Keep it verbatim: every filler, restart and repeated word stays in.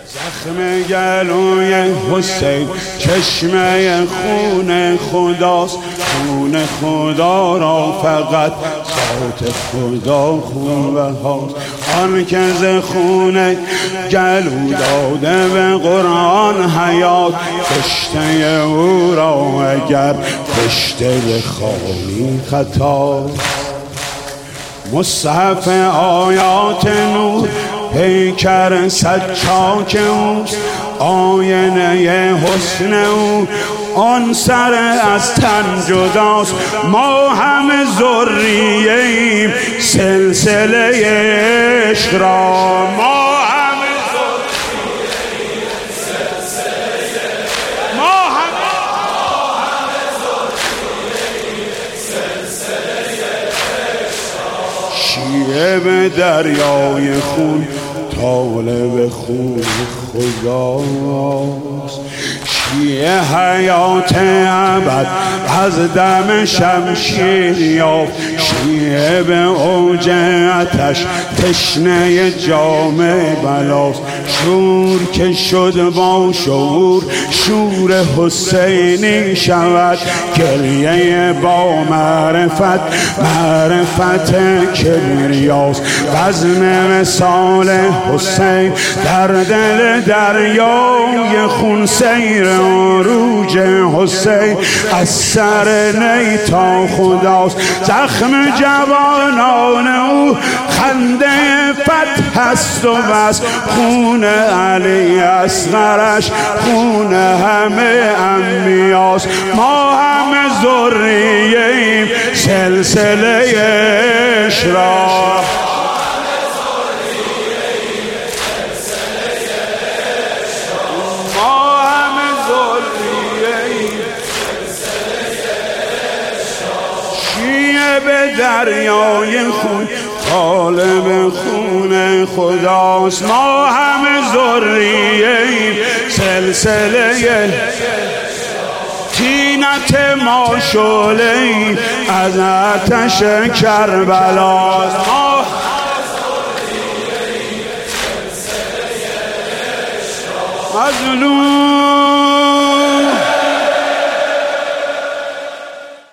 زخم گلوی حسین چشمه خون خداست، خون خدا را فقط ذات خدا خوبه هاست. آن که ز خون گلو داده به قرآن حیات، کشته او را اگر کشته بخوانی خطا. مصحف آیات نور پیکر سجاک اوست، آینه حسن او آن سر از تن جداست. ما همه ذریه ایم سلسله عشق را، ما همه ذریه ایم سلسله ما همه ذریه ایم سلسله عشق. شیعه به دریای خون طالب خون خداست، شیعه حیات ابد از دم شمشیر یافت. شیعه به اوج آتش تشنه جام بلاست، شور که شد با شعور شور حسینی شود. گریه با معرفت معرفت کبریاست، بزم مثال حسین در دل دریای خون. سیر عروج حسین از سر نی تا خداست، زخم جوانان او خنده فتح است و بس. خون علی اصغرش خون همه انبیاست، ما همه ذریه ایم سلسله عشق را. به دریای خون طالب خون خداست، ما همه ذریه ایم سلسله. طینت ما شعله ای از آتش کربلاست، ما مظلوم